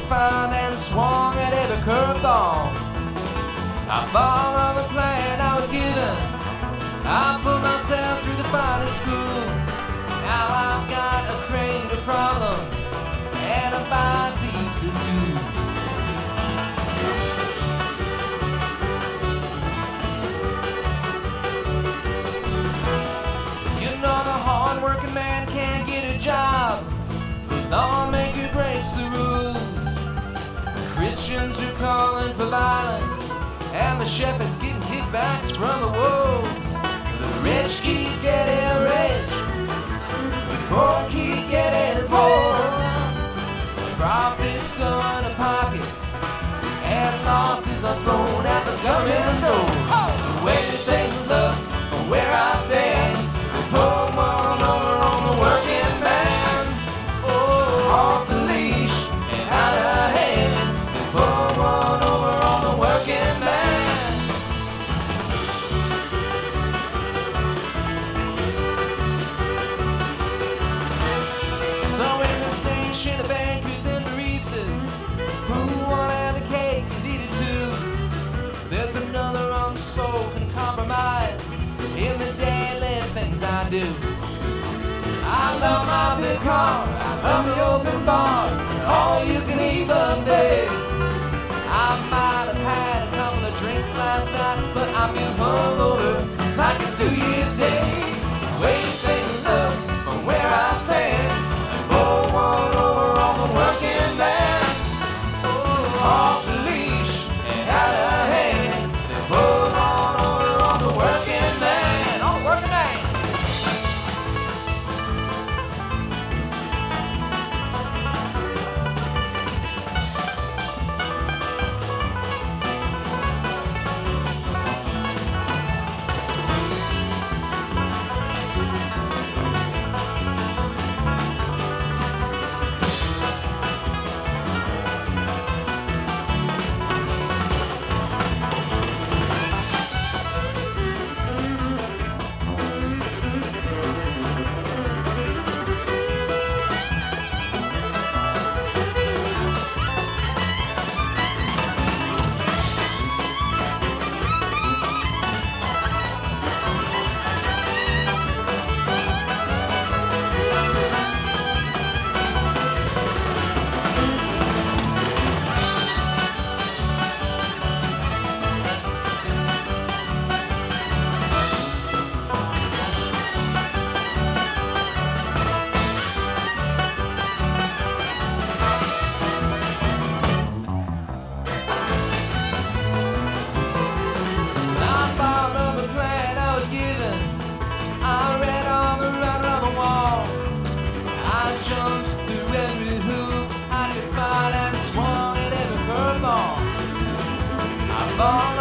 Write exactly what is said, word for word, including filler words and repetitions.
find and swung at every curveball. I followed the plan I was given. I put myself through the finest school. Now I've got a crate of problems and a box of useless tools. You know the hard-working man can't get a job. The lawmaker breaks the rules. Christians are calling for violence, and the shepherds getting kickbacks from the wolves. The rich keep getting rich, the poor keep getting poor. The profits go into pockets, and losses are thrown at the government store. The way that things look from where I stand, they pull one over on the working man. Oh, off the leash and out of hand, they pull one over on the working man. So in the station, the bankers and the baristas who want to have the cake and eat it too. There's another unspoken compromise in the daily things I do. I love my big car, I love the open bar, and all you can eat buffet. I might have had a couple of drinks last night, but I feel hungover like it's New Year's Day. The way things look from where I stand, and pull one over on the working man. Oh, off the leash and out of hand, they pull one over on the working man. On the working man. Fall